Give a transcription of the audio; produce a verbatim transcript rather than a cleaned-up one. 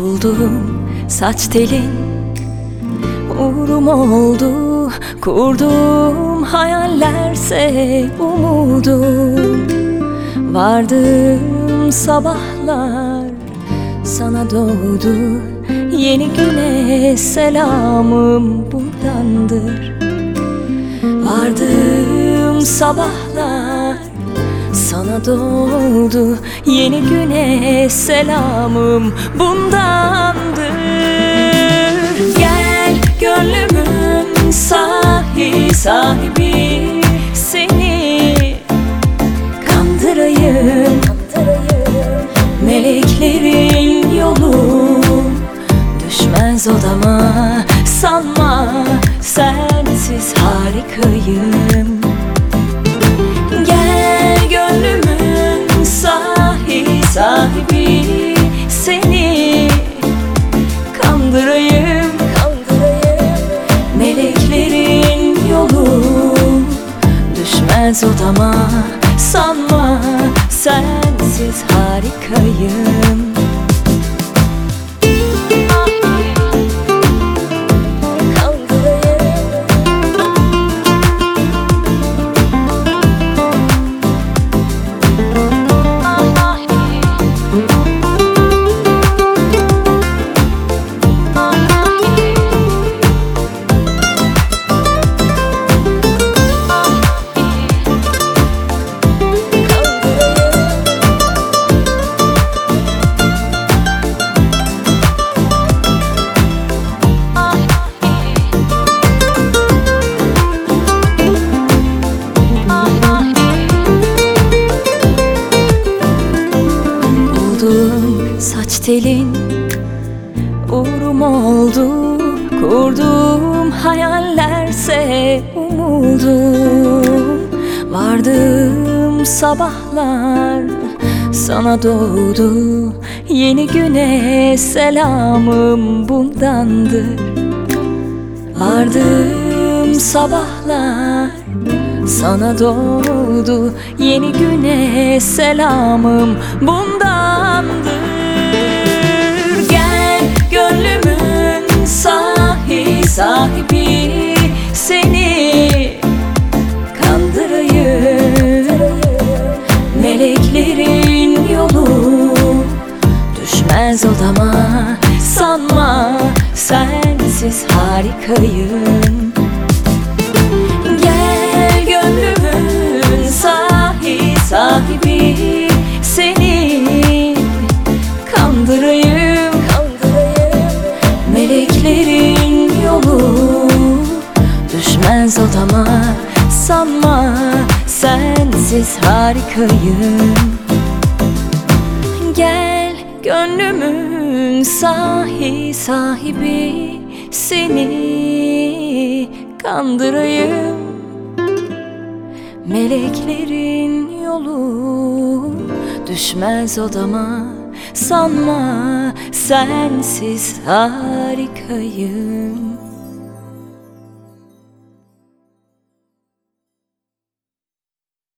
Buldum saç telin, uğrum oldu. Kurdum hayallerse umudum. Vardım sabahlar, sana doğdu yeni güne selamım buradandır. Vardım sabahlar, sana doğdu yeni güne selamım bundandır. Gel gönlümün sahi sahibi, seni kandırayım. Meleklerin yolu düşmez odama, sanma sensiz harikayım. Gel gönlümün sahi sahibi, seni kandırayım. Meleklerin yolu düşmez odama, sanma sensiz harikayım. Saç telin, uğrum oldu. Kurdum hayallerse umudum. Vardım sabahlar, sana doğdu yeni güne selamım bundandır. Vardım sabahlar, sana doğdu yeni güne selamım bundandır. Gel gönlümün sahi sahibi, seni kandırayım. Meleklerin yolu düşmez odama, sanma sensiz harikayım. Gel gönlümün sahi sahibi, seni kandırayım. Meleklerin yolu düşmez odama, sanma sensiz harikayım. Gel gönlümün sahi sahibi, seni kandırayım. Meleklerin yolu düşmez odama, sanma sensiz harikayım.